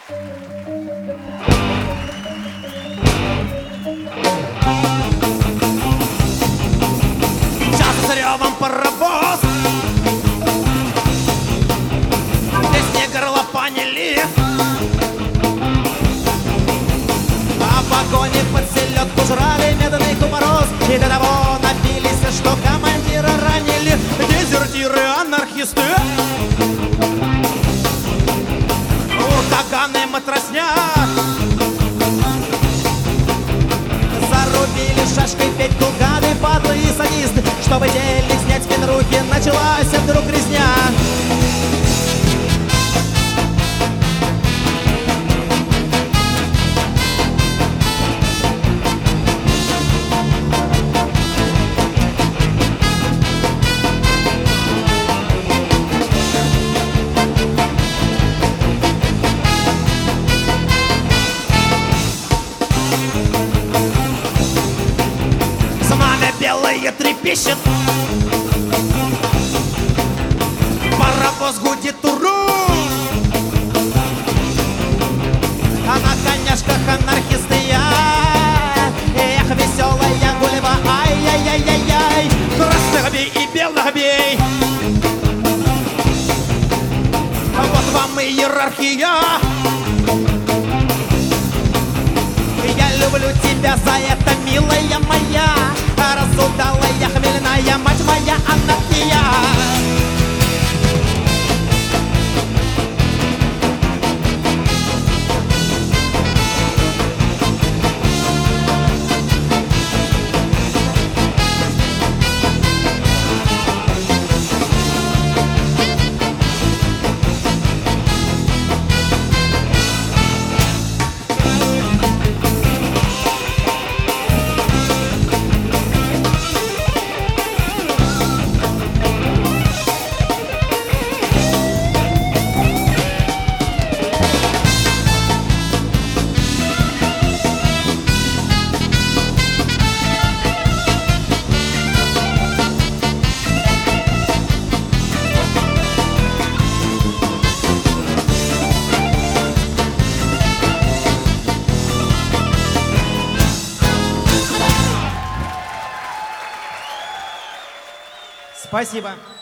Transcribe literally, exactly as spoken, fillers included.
Сейчас с ревом паровоз, песни горлопанили, а в вагоне под селедку жрали медный кумороз. И до того напились, что командира ранили дезертиры-анархисты, уркаганы, матросня. Зарубили шашкой Петьку гады, падлы и садисты. Чтобы денег снять с Пенрухи, началась вдруг резня. Знамя белое трепещет, паровоз гудит уру, а на коняшках анархисты я. Эх, веселая гулева, ай-яй-яй-яй-яй, красных бей и белых бей. Вот вам и иерархия. Я люблю тебя за это, милая моя, разудалая, хмельная, мать моя, анархия. Спасибо.